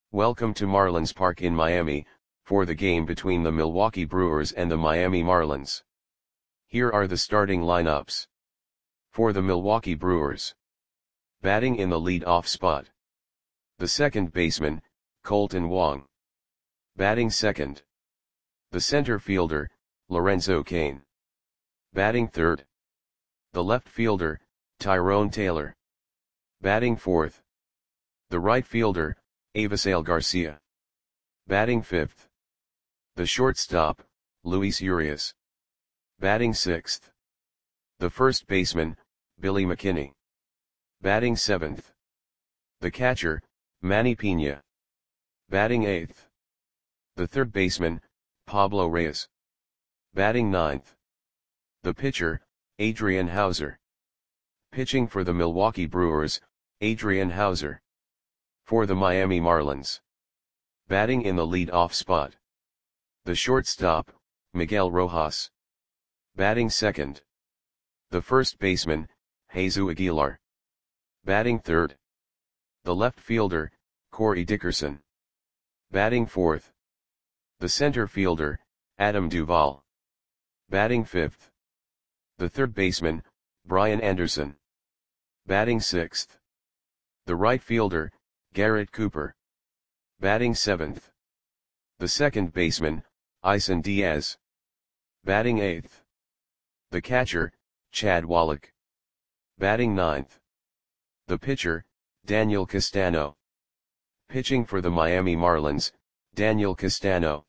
Welcome to Marlins Park in Miami, for the game between the Milwaukee Brewers and the Miami Marlins. Here are the starting lineups. For the Milwaukee Brewers. Batting in the lead-off spot. The second baseman, Kolten Wong. Batting second. The center fielder, Lorenzo Cain. Batting third. The left fielder, Tyrone Taylor. Batting fourth. The right fielder, Avisail Garcia. Batting fifth. The shortstop, Luis Urias. Batting sixth. The first baseman, Billy McKinney. Batting seventh. The catcher, Manny Piña. Batting eighth. The third baseman, Pablo Reyes. Batting ninth. The pitcher, Adrian Houser. Pitching for the Milwaukee Brewers, Adrian Houser. For the Miami Marlins. Batting in the lead-off spot. The shortstop, Miguel Rojas. Batting second. The first baseman, Jesus Aguilar. Batting third. The left fielder, Corey Dickerson. Batting fourth. The center fielder, Adam Duvall. Batting fifth. The third baseman, Brian Anderson. Batting sixth. The right fielder, Garrett Cooper. Batting seventh. The second baseman, Isan Diaz. Batting eighth. The catcher, Chad Wallach. Batting ninth. The pitcher, Daniel Castano. Pitching for the Miami Marlins, Daniel Castano.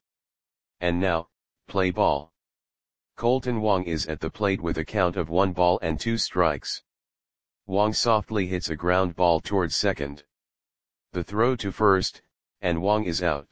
And now, play ball. Kolten Wong is at the plate with a count of 1 ball and 2 strikes. Wong softly hits a ground ball towards second. The throw to first, and Wong is out.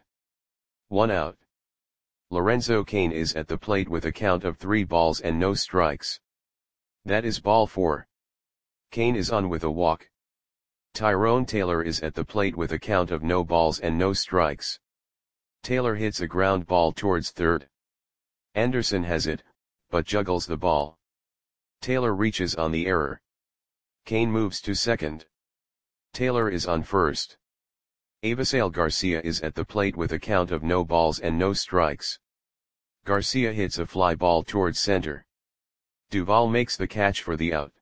1 out. Lorenzo Cain is at the plate with a count of 3 balls and no strikes. That is ball 4. Cain is on with a walk. Tyrone Taylor is at the plate with a count of no balls and no strikes. Taylor hits a ground ball towards third. Anderson has it, but juggles the ball. Taylor reaches on the error. Cain moves to second. Taylor is on first. Avisail Garcia is at the plate with a count of no balls and no strikes. Garcia hits a fly ball towards center. Duvall makes the catch for the out.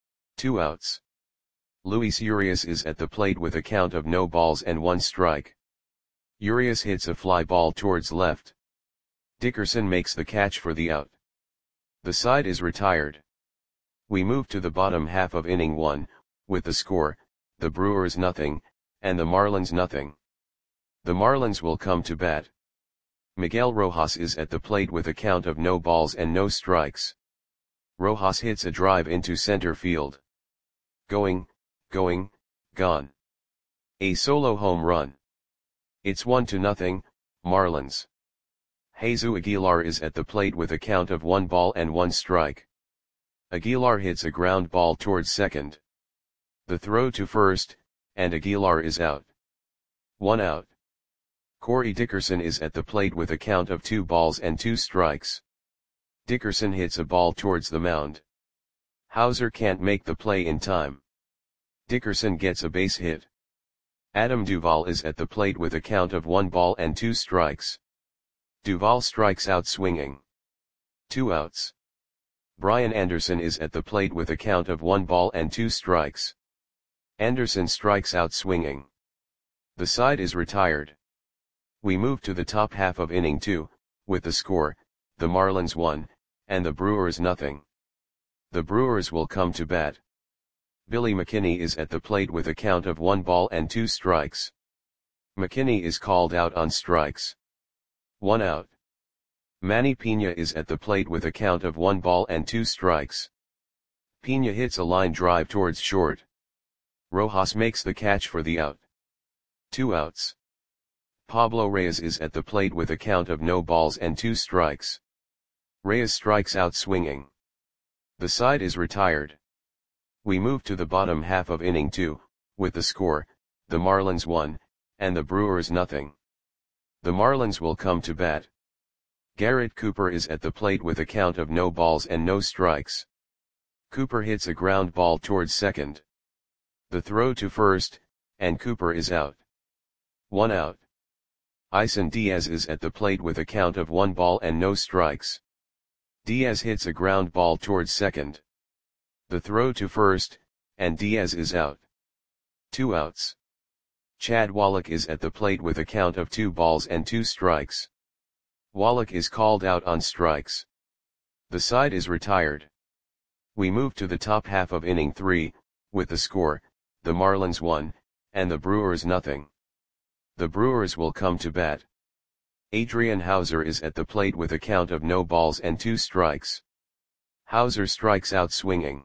2 outs. Luis Urias is at the plate with a count of no balls and 1 strike. Urias hits a fly ball towards left. Dickerson makes the catch for the out. The side is retired. We move to the bottom half of inning 1, with the score, the Brewers 0, and the Marlins 0. The Marlins will come to bat. Miguel Rojas is at the plate with a count of no balls and no strikes. Rojas hits a drive into center field. Going, gone. A solo home run. It's 1-0, Marlins. Jesus Aguilar is at the plate with a count of 1 ball and 1 strike. Aguilar hits a ground ball towards second. The throw to first, and Aguilar is out. 1 out. Corey Dickerson is at the plate with a count of 2 balls and 2 strikes. Dickerson hits a ball towards the mound. Houser can't make the play in time. Dickerson gets a base hit. Adam Duvall is at the plate with a count of 1 ball and 2 strikes. Duvall strikes out swinging. 2 outs. Brian Anderson is at the plate with a count of 1 ball and 2 strikes. Anderson strikes out swinging. The side is retired. We move to the top half of inning 2, with the score, the Marlins 1, and the Brewers 0. The Brewers will come to bat. Billy McKinney is at the plate with a count of 1 ball and 2 strikes. McKinney is called out on strikes. 1 out. Manny Piña is at the plate with a count of 1 ball and 2 strikes. Piña hits a line drive towards short. Rojas makes the catch for the out. 2 outs. Pablo Reyes is at the plate with a count of no balls and 2 strikes. Reyes strikes out swinging. The side is retired. We move to the bottom half of inning 2, with the score, the Marlins 1, and the Brewers 0. The Marlins will come to bat. Garrett Cooper is at the plate with a count of no balls and no strikes. Cooper hits a ground ball towards second. The throw to first, and Cooper is out. 1 out. Isan Diaz is at the plate with a count of 1 ball and no strikes. Diaz hits a ground ball towards second. The throw to first, and Diaz is out. 2 outs. Chad Wallach is at the plate with a count of 2 balls and 2 strikes. Wallach is called out on strikes. The side is retired. We move to the top half of inning 3, with the score, the Marlins 1, and the Brewers nothing. The Brewers will come to bat. Adrian Houser is at the plate with a count of no balls and 2 strikes. Houser strikes out swinging.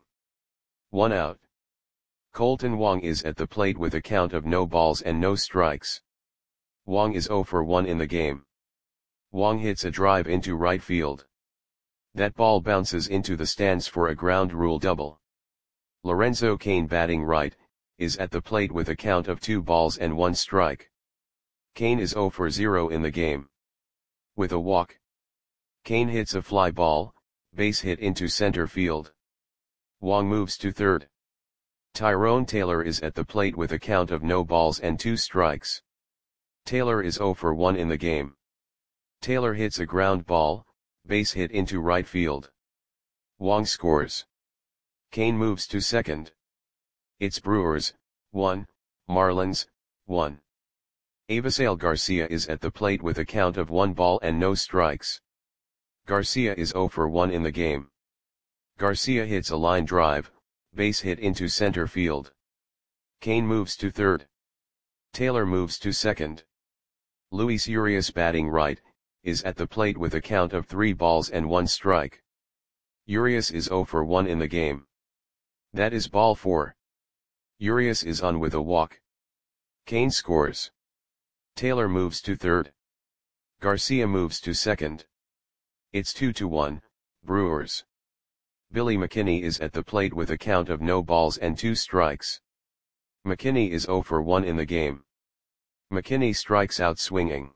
1 out. Colton Wong is at the plate with a count of no balls and no strikes. Wong is 0 for 1 in the game. Wong hits a drive into right field. That ball bounces into the stands for a ground rule double. Lorenzo Cain, batting right, is at the plate with a count of 2 balls and 1 strike. Cain is 0 for 0 in the game. With a walk, Cain hits a fly ball, base hit into center field. Wong moves to third. Tyrone Taylor is at the plate with a count of no balls and 2 strikes. Taylor is 0 for 1 in the game. Taylor hits a ground ball, base hit into right field. Wong scores. Cain moves to second. It's Brewers, 1, Marlins, 1. Avisail Garcia is at the plate with a count of 1 ball and no strikes. Garcia is 0 for 1 in the game. Garcia hits a line drive, base hit into center field. Cain moves to third. Taylor moves to second. Luis Urias, batting right, is at the plate with a count of 3 balls and 1 strike. Urias is 0 for 1 in the game. That is ball 4. Urias is on with a walk. Cain scores. Taylor moves to third. Garcia moves to second. It's 2-1, Brewers. Billy McKinney is at the plate with a count of no balls and 2 strikes. McKinney is 0 for 1 in the game. McKinney strikes out swinging.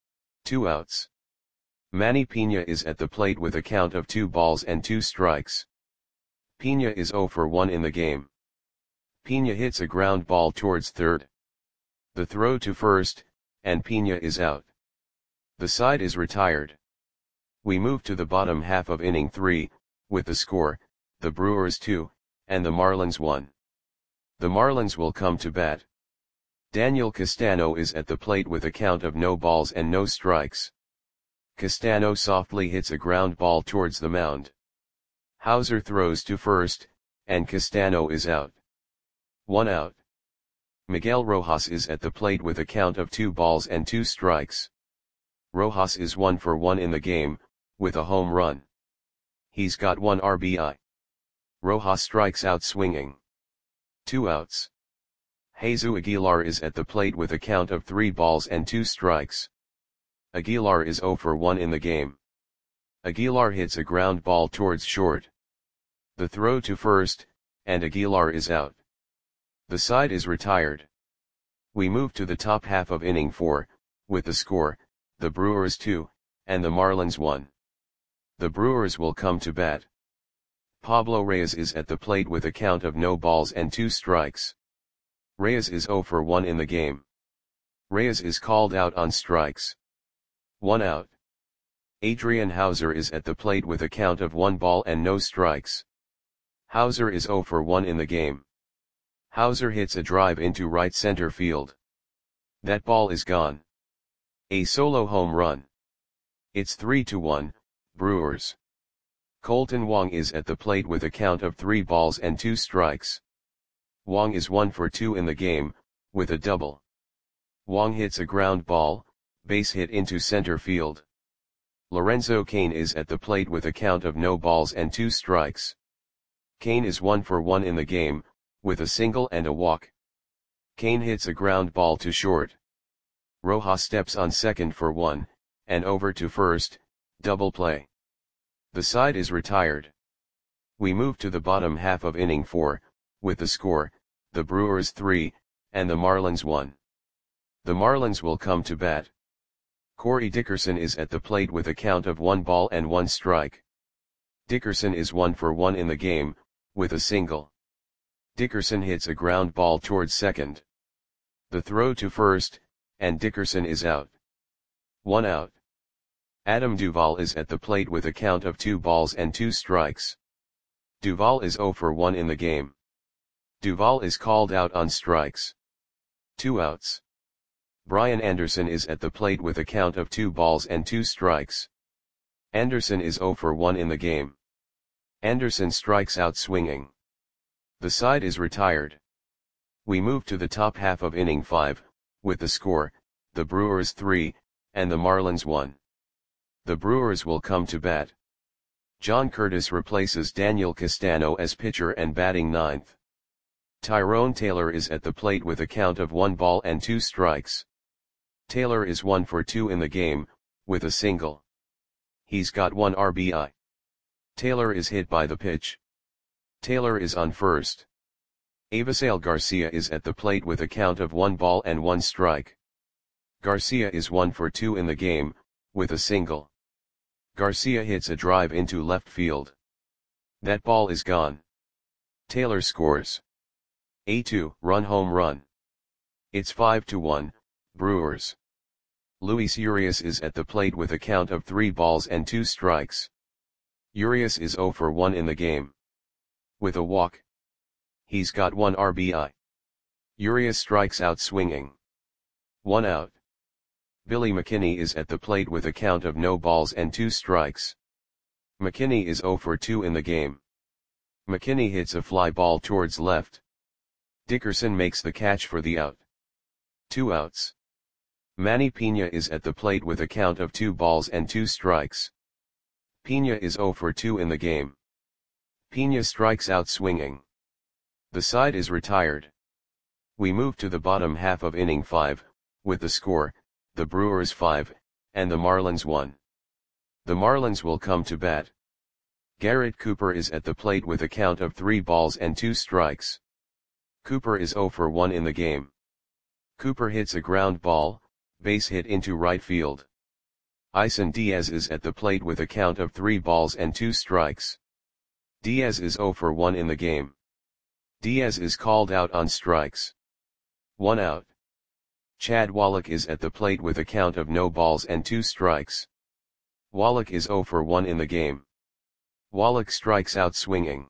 2 outs. Manny Pena is at the plate with a count of 2 balls and 2 strikes. Pena is 0 for 1 in the game. Pena hits a ground ball towards third. The throw to first, and Pena is out. The side is retired. We move to the bottom half of inning 3, with the score, the Brewers 2, and the Marlins 1. The Marlins will come to bat. Daniel Castano is at the plate with a count of no balls and no strikes. Castano softly hits a ground ball towards the mound. Houser throws to first, and Castano is out. 1 out. Miguel Rojas is at the plate with a count of 2 balls and 2 strikes. Rojas is 1 for 1 in the game, with a home run. He's got 1 RBI. Rojas strikes out swinging. 2 outs. Jesus Aguilar is at the plate with a count of 3 balls and 2 strikes. Aguilar is 0 for 1 in the game. Aguilar hits a ground ball towards short. The throw to first, and Aguilar is out. The side is retired. We move to the top half of inning 4, with the score, the Brewers 2, and the Marlins 1. The Brewers will come to bat. Pablo Reyes is at the plate with a count of no balls and 2 strikes. Reyes is 0 for 1 in the game. Reyes is called out on strikes. 1 out. Adrian Houser is at the plate with a count of 1 ball and no strikes. Houser is 0 for 1 in the game. Houser hits a drive into right center field. That ball is gone. A solo home run. It's 3-1, Brewers. Colton Wong is at the plate with a count of 3 balls and 2 strikes. Wong is 1 for 2 in the game, with a double. Wong hits a ground ball, base hit into center field. Lorenzo Cain is at the plate with a count of no balls and 2 strikes. Cain is 1 for 1 in the game, with a single and a walk. Cain hits a ground ball to short. Rojas steps on second for 1, and over to first, double play. The side is retired. We move to the bottom half of inning 4, with the score, the Brewers 3, and the Marlins 1. The Marlins will come to bat. Corey Dickerson is at the plate with a count of 1 ball and 1 strike. Dickerson is 1 for 1 in the game, with a single. Dickerson hits a ground ball towards second. The throw to first, and Dickerson is out. 1 out. Adam Duvall is at the plate with a count of 2 balls and 2 strikes. Duvall is 0 for 1 in the game. Duvall is called out on strikes. 2 outs. Brian Anderson is at the plate with a count of 2 balls and 2 strikes. Anderson is 0 for 1 in the game. Anderson strikes out swinging. The side is retired. We move to the top half of inning 5, with the score, the Brewers 3, and the Marlins 1. The Brewers will come to bat. John Curtis replaces Daniel Castano as pitcher and batting 9th. Tyrone Taylor is at the plate with a count of 1 ball and 2 strikes. Taylor is 1 for 2 in the game, with a single. He's got 1 RBI. Taylor is hit by the pitch. Taylor is on first. Avisail Garcia is at the plate with a count of 1 ball and 1 strike. Garcia is 1 for 2 in the game, with a single. Garcia hits a drive into left field. That ball is gone. Taylor scores a 2-run home run. It's 5-1, Brewers. Luis Urias is at the plate with a count of 3 balls and 2 strikes. Urias is 0 for 1 in the game. With a walk. He's got 1 RBI. Urias strikes out swinging. 1 out. Billy McKinney is at the plate with a count of no balls and 2 strikes. McKinney is 0 for 2 in the game. McKinney hits a fly ball towards left. Dickerson makes the catch for the out. 2 outs. Manny Pena is at the plate with a count of 2 balls and 2 strikes. Pena is 0 for 2 in the game. Pena strikes out swinging. The side is retired. We move to the bottom half of inning 5, with the score, the Brewers 5, and the Marlins 1. The Marlins will come to bat. Garrett Cooper is at the plate with a count of 3 balls and 2 strikes. Cooper is 0 for 1 in the game. Cooper hits a ground ball, base hit into right field. Isan Diaz is at the plate with a count of 3 balls and 2 strikes. Diaz is 0 for 1 in the game. Diaz is called out on strikes. 1 out. Chad Wallach is at the plate with a count of no balls and 2 strikes. Wallach is 0 for 1 in the game. Wallach strikes out swinging.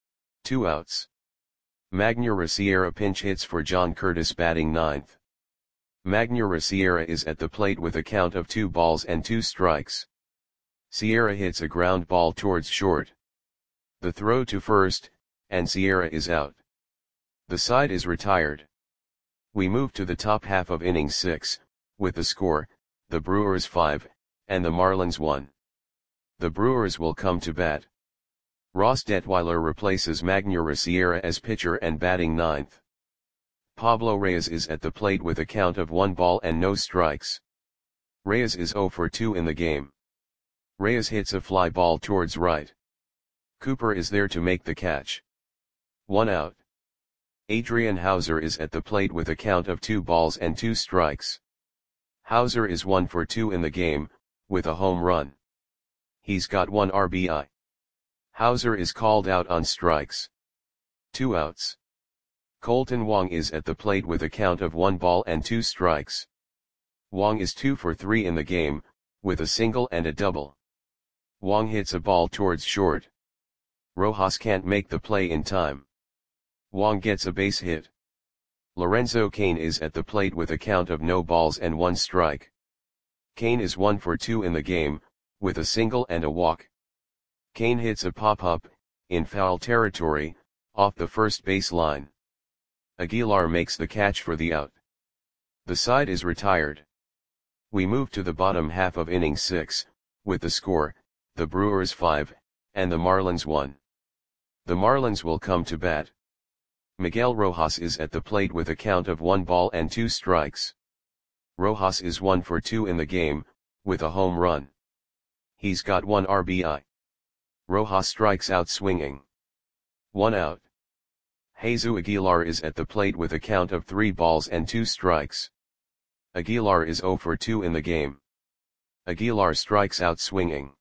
2 outs. Magneuris Sierra pinch hits for John Curtis batting 9th. Magneuris Sierra is at the plate with a count of 2 balls and 2 strikes. Sierra hits a ground ball towards short. The throw to first, and Sierra is out. The side is retired. We move to the top half of inning 6, with the score, the Brewers 5, and the Marlins 1. The Brewers will come to bat. Ross Detweiler replaces Magneuris Sierra as pitcher and batting 9th. Pablo Reyes is at the plate with a count of 1 ball and no strikes. Reyes is 0 for 2 in the game. Reyes hits a fly ball towards right. Cooper is there to make the catch. 1 out. Adrian Hauser is at the plate with a count of 2 balls and 2 strikes. Hauser is 1 for 2 in the game, with a home run. He's got 1 RBI. Hauser is called out on strikes. 2 outs. Colton Wong is at the plate with a count of 1 ball and 2 strikes. Wong is 2 for 3 in the game, with a single and a double. Wong hits a ball towards short. Rojas can't make the play in time. Wong gets a base hit. Lorenzo Cain is at the plate with a count of no balls and 1 strike. Cain is 1 for 2 in the game, with a single and a walk. Cain hits a pop-up, in foul territory, off the first base line. Aguilar makes the catch for the out. The side is retired. We move to the bottom half of inning 6, with the score, the Brewers 5, and the Marlins 1. The Marlins will come to bat. Miguel Rojas is at the plate with a count of 1 ball and 2 strikes. Rojas is 1 for 2 in the game, with a home run. He's got 1 RBI. Rojas strikes out swinging. 1 out. Jesus Aguilar is at the plate with a count of 3 balls and 2 strikes. Aguilar is 0 for 2 in the game. Aguilar strikes out swinging.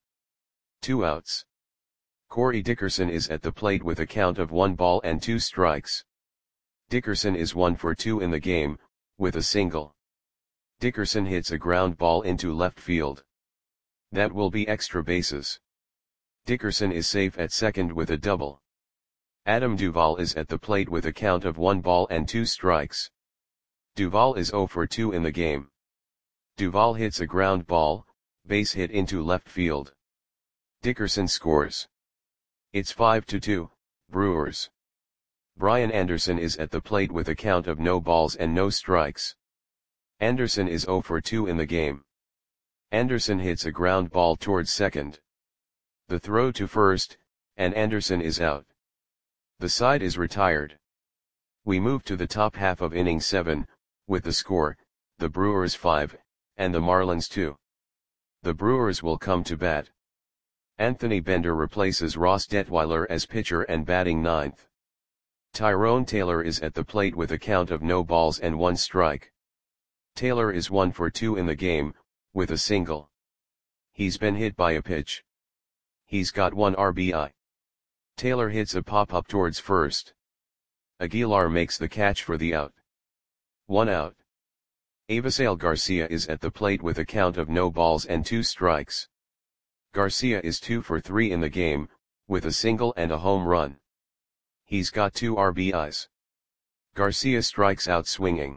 2 outs. Corey Dickerson is at the plate with a count of 1 ball and 2 strikes. Dickerson is 1 for 2 in the game, with a single. Dickerson hits a ground ball into left field. That will be extra bases. Dickerson is safe at second with a double. Adam Duvall is at the plate with a count of 1 ball and 2 strikes. Duvall is 0 for 2 in the game. Duvall hits a ground ball, base hit into left field. Dickerson scores. It's 5-2, Brewers. Brian Anderson is at the plate with a count of no balls and no strikes. Anderson is 0 for 2 in the game. Anderson hits a ground ball towards second. The throw to first, and Anderson is out. The side is retired. We move to the top half of inning 7, with the score, the Brewers 5, and the Marlins 2. The Brewers will come to bat. Anthony Bender replaces Ross Detweiler as pitcher and batting ninth. Tyrone Taylor is at the plate with a count of no balls and 1 strike. Taylor is 1 for 2 in the game, with a single. He's been hit by a pitch. He's got 1 RBI. Taylor hits a pop-up towards first. Aguilar makes the catch for the out. 1 out. Avisail Garcia is at the plate with a count of no balls and 2 strikes. Garcia is 2 for 3 in the game, with a single and a home run. He's got 2 RBIs. Garcia strikes out swinging.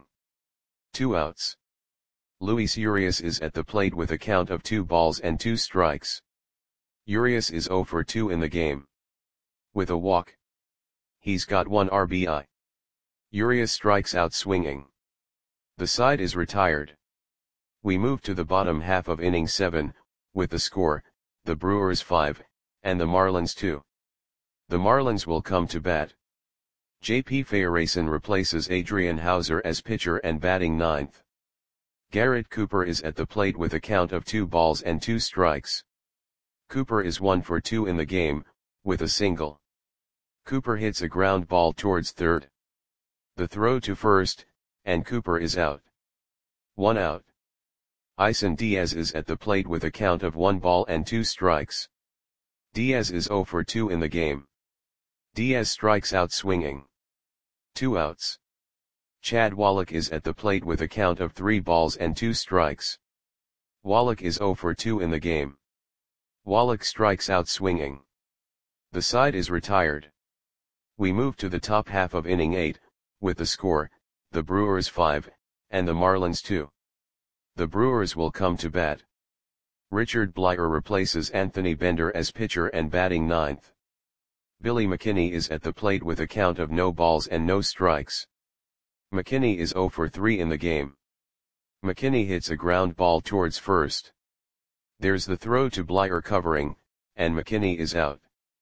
2 outs. Luis Urias is at the plate with a count of 2 balls and 2 strikes. Urias is 0 for 2 in the game. With a walk. He's got 1 RBI. Urias strikes out swinging. The side is retired. We move to the bottom half of inning 7, with the score, the Brewers 5, and the Marlins 2. The Marlins will come to bat. J.P. Feyereisen replaces Adrian Hauser as pitcher and batting ninth. Garrett Cooper is at the plate with a count of 2 balls and 2 strikes. Cooper is 1 for 2 in the game, with a single. Cooper hits a ground ball towards third. The throw to first, and Cooper is out. 1 out. Isan Diaz is at the plate with a count of 1 ball and 2 strikes. Diaz is 0 for 2 in the game. Diaz strikes out swinging. 2 outs. Chad Wallach is at the plate with a count of 3 balls and 2 strikes. Wallach is 0 for 2 in the game. Wallach strikes out swinging. The side is retired. We move to the top half of inning 8, with the score, the Brewers 5, and the Marlins 2. The Brewers will come to bat. Richard Bleier replaces Anthony Bender as pitcher and batting ninth. Billy McKinney is at the plate with a count of no balls and no strikes. McKinney is 0 for 3 in the game. McKinney hits a ground ball towards first. There's the throw to Bleier covering, and McKinney is out.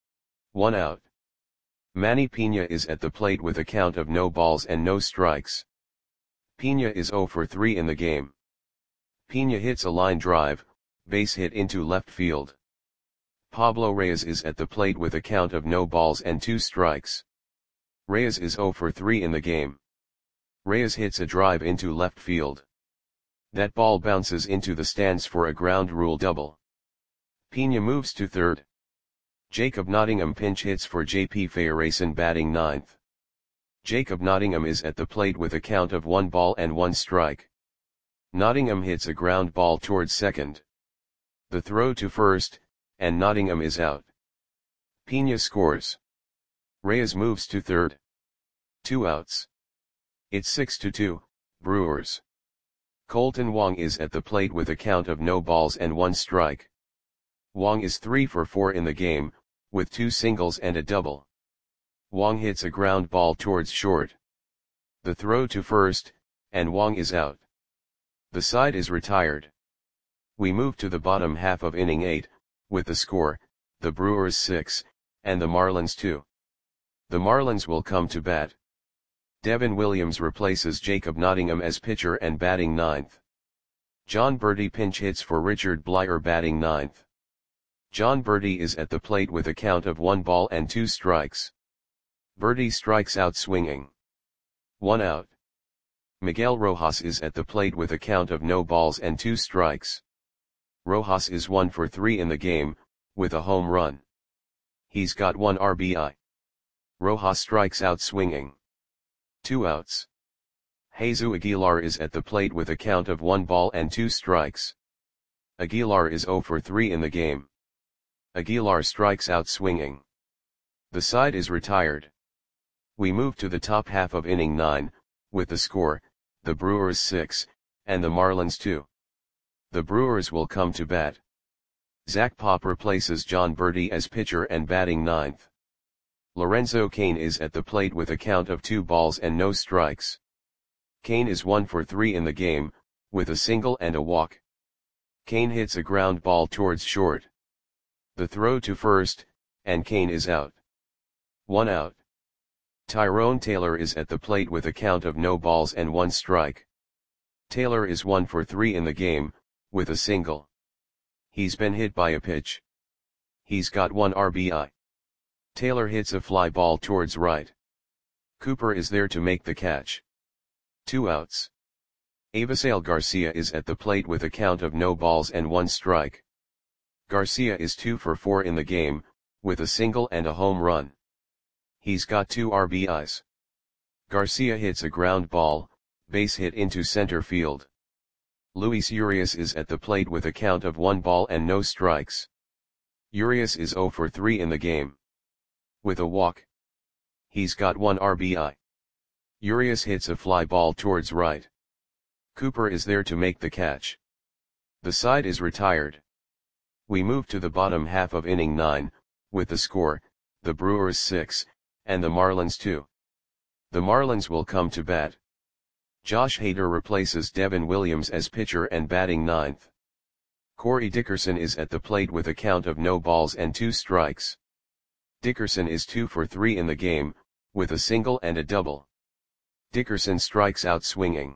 1 out. Manny Pena is at the plate with a count of no balls and no strikes. Pena is 0 for 3 in the game. Pena hits a line drive, base hit into left field. Pablo Reyes is at the plate with a count of no balls and 2 strikes. Reyes is 0 for 3 in the game. Reyes hits a drive into left field. That ball bounces into the stands for a ground rule double. Pena moves to third. Jacob Nottingham pinch hits for J.P. Feyereisen batting ninth. Jacob Nottingham is at the plate with a count of 1 ball and 1 strike. Nottingham hits a ground ball towards second. The throw to first, and Nottingham is out. Pena scores. Reyes moves to third. 2 outs. It's 6-2, Brewers. Colton Wong is at the plate with a count of no balls and 1 strike. Wong is 3 for 4 in the game, with 2 singles and a double. Wong hits a ground ball towards short. The throw to first, and Wong is out. The side is retired. We move to the bottom half of inning 8, with the score, the Brewers 6, and the Marlins 2. The Marlins will come to bat. Devin Williams replaces Jacob Nottingham as pitcher and batting ninth. John Berti pinch hits for Richard Bleier batting ninth. John Berti is at the plate with a count of 1 ball and 2 strikes. Berti strikes out swinging. 1 out. Miguel Rojas is at the plate with a count of no balls and 2 strikes. Rojas is 1 for 3 in the game, with a home run. He's got 1 RBI. Rojas strikes out swinging. 2 outs. Jesus Aguilar is at the plate with a count of 1 ball and 2 strikes. Aguilar is 0 for 3 in the game. Aguilar strikes out swinging. The side is retired. We move to the top half of inning 9, with the score, the Brewers 6, and the Marlins 2. The Brewers will come to bat. Zach Pop replaces John Berti as pitcher and batting 9th. Lorenzo Cain is at the plate with a count of 2 balls and no strikes. Cain is 1 for 3 in the game, with a single and a walk. Cain hits a ground ball towards short. The throw to first, and Cain is out. 1 out. Tyrone Taylor is at the plate with a count of no balls and 1 strike. Taylor is 1 for 3 in the game, with a single. He's been hit by a pitch. He's got 1 RBI. Taylor hits a fly ball towards right. Cooper is there to make the catch. 2 outs. Avisail Garcia is at the plate with a count of no balls and 1 strike. Garcia is 2 for 4 in the game, with a single and a home run. He's got 2 RBIs. Garcia hits a ground ball, base hit into center field. Luis Urias is at the plate with a count of 1 ball and no strikes. Urias is 0 for 3 in the game. With a walk. He's got 1 RBI. Urias hits a fly ball towards right. Cooper is there to make the catch. The side is retired. We move to the bottom half of inning 9, with the score, the Brewers 6, and the Marlins 2. The Marlins will come to bat. Josh Hader replaces Devin Williams as pitcher and batting 9th. Corey Dickerson is at the plate with a count of no balls and 2 strikes. Dickerson is 2 for 3 in the game, with a single and a double. Dickerson strikes out swinging.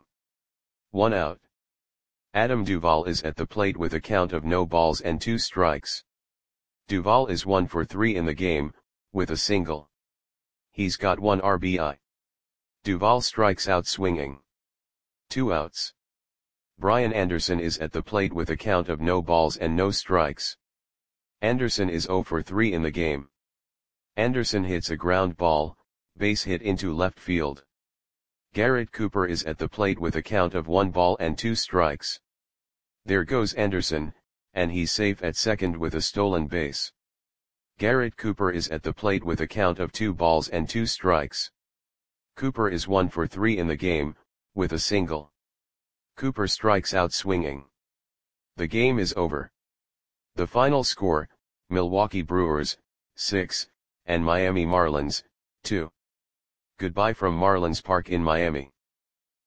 1 out. Adam Duvall is at the plate with a count of no balls and 2 strikes. Duvall is 1 for 3 in the game, with a single. He's got 1 RBI. Duvall strikes out swinging. 2 outs. Brian Anderson is at the plate with a count of no balls and no strikes. Anderson is 0 for 3 in the game. Anderson hits a ground ball, base hit into left field. Garrett Cooper is at the plate with a count of 1 ball and 2 strikes. There goes Anderson, and he's safe at second with a stolen base. Garrett Cooper is at the plate with a count of 2 balls and 2 strikes. Cooper is 1 for 3 in the game, with a single. Cooper strikes out swinging. The game is over. The final score, Milwaukee Brewers, 6, and Miami Marlins, 2. Goodbye from Marlins Park in Miami.